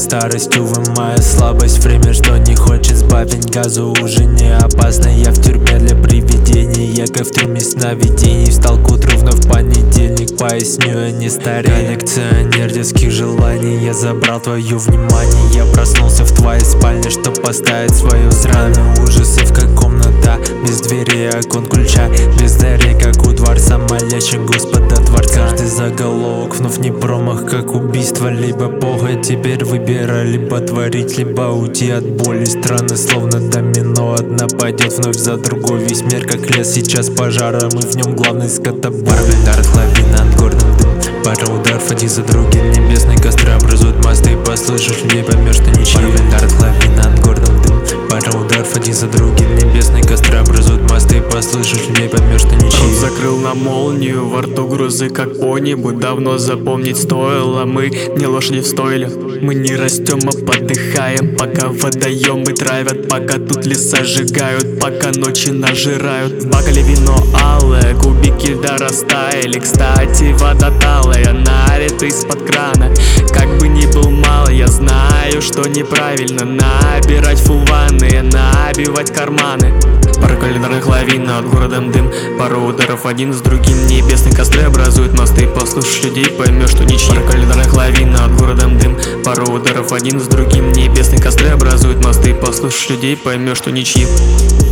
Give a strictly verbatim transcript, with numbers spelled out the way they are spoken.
старостью вымая слабость. Время, что не хочет сбавить газу, уже не опасно. Я в тюрьме для привидений, как в тюрьме сновидений. Встал к утру вновь в понедельник, поясню, я не старею. Коллекционер детских желаний, я забрал твое внимание. Я проснулся в твоей спальне, чтоб поставить свою знамя. Ужасы, в как комната, без двери, окон, ключа, без дарей, как у дворца, молящих Господа Творца. Каждый заголовок вновь не промах, как убийство, либо похоть. Теперь выбирай, либо творить, либо уйти от боли. Страны словно домино, одна пойдет вновь за другой. Весь мир как лес, сейчас пожара, мы в нем главный скотобор. Удар лавина над горным дым, пара ударов один за другим. Небесные костры образуют мосты, послушаешь людей, поймешь, что ничьи. Удар лавина над горным дым, пара ударов один за другим. Небесные костры образуют мосты, послушаешь людей, поймешь, что ничьи. Рот закрыл на молнию, во рту грузы как по небу. Давно запомнить стоило, мы не лошади в стойле. Мы не растем, а подыхаем, пока водоемы травят, пока тут леса сжигают, пока ночи нажирают. В бокале вино алое, кубики льда растаяли. Кстати, вода талая, налита из-под крана. Как бы ни был мало, я знаю, что неправильно набирать фул ванны, набивать карманы. Пара календарных лавин, над городом дым, пару ударов один с другим. Небесные костры образуют мосты, послушаешь людей, поймешь, что ничьи. Пара календарных лавин, над городом дым, пару ударов один с другим. Небесные костры образуют мосты, послушаешь людей, поймешь, что ничьи.